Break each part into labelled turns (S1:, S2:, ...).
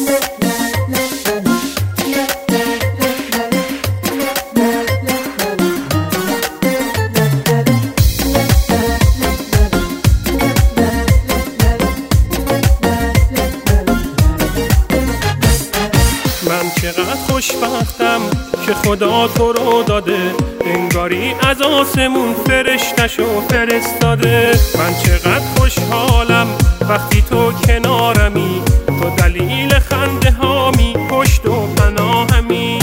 S1: چقدر خوشبختم که خدا تو رو داده، انگاری از آسمون فرشتشو فرستاده. من چقدر خوشحالم وقتی تو کنارمی، تو دلیل خنده هامی، پشت و پناهمی.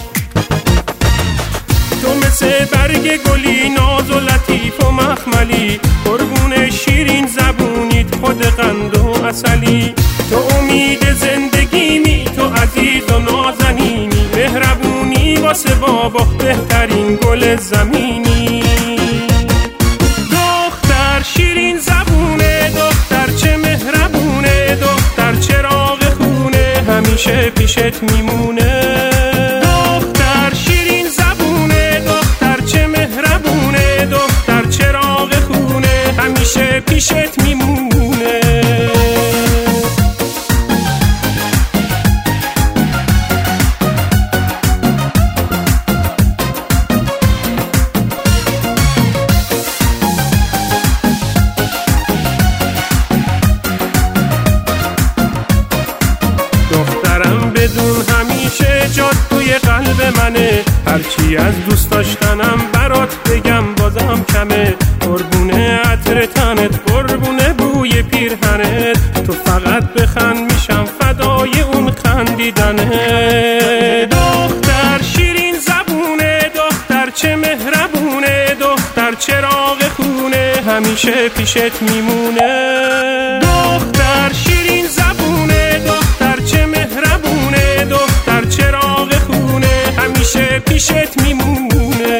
S1: تو مثل برگ گلی ناز و لطیف و مخملی، قربون شیرین زبونیت خود قند و عسلی. تو امید زندگیمی، تو عزیز و نازنینی، مهربونی واسه بابا بهترین گل زمینی. دختر شیرین زبونه، دختر چه مهربونه، دختر چراغ خونه همیشه پیشت میمونه. دختر شیرین زبونه، دختر چه مهربونه، دختر چراغ خونه همیشه پیشت میمونه. بدون همیشه جات توی قلب منه، هرچی از دوست داشتنم برات بگم بازم کمه. قربونه عطر تنت، قربونه بوی پیرهنت، تو فقط بخند میشم فدای اون خندیدنه. دختر شیرین زبونه، دختر چه مهربونه، دختر چراغ خونه همیشه پیشت میمونه. دختر شیرین زبونه، دختر چه مهربونه، دختر چراغ خونه همیشه پیشت میمونه.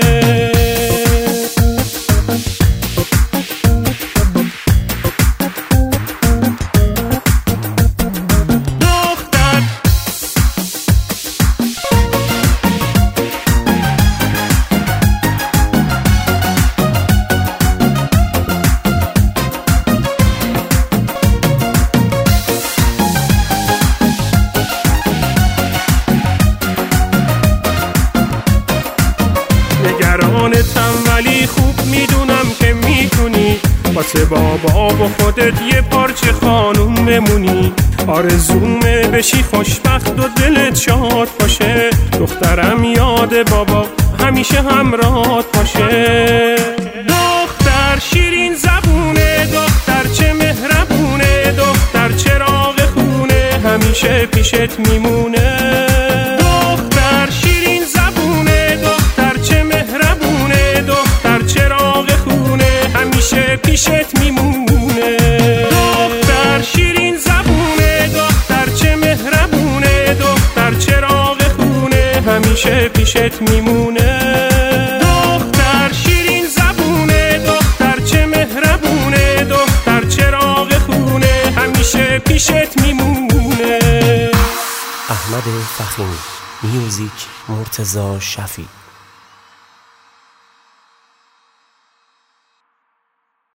S1: نگرانتم ولی خوب میدونم که میتونی واسه بابا و خودت یه پارچه خانوم بمونی. آرزومه بشی خوشبخت و دلت شاد باشه، دخترم یاد بابا همیشه همراهت باشه. دختر شیرین زبونه، دختر چه مهربونه، دختر چراغ خونه همیشه پیشت میمونه. دختر شیرین زبونه، دختر چه مهربونه، دختر چراغ خونه همیشه پیشت میمونه. دختر شیرین زبونه، دختر چه مهربونه، دختر چراغ خونه همیشه پیشت میمونه. دختر شیرین زبونه، دختر چه مهربونه، دختر چراغ خونه همیشه پیشت میمونه.
S2: احمد فخیمی، میوزیک مرتضی شفیع.